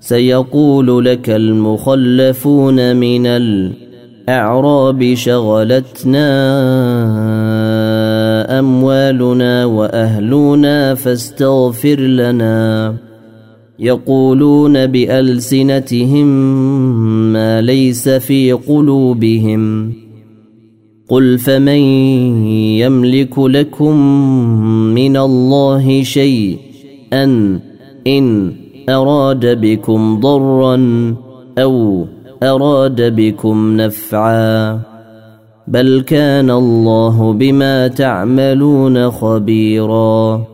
سيقول لك المخلفون من الأعراب شغلتنا أموالنا وأهلنا فاستغفر لنا يقولون بألسنتهم ما ليس في قلوبهم قل فمن يملك لكم من الله شيئا إن أراد بكم ضرا أو أراد بكم نفعا بل كان الله بما تعملون خبيرا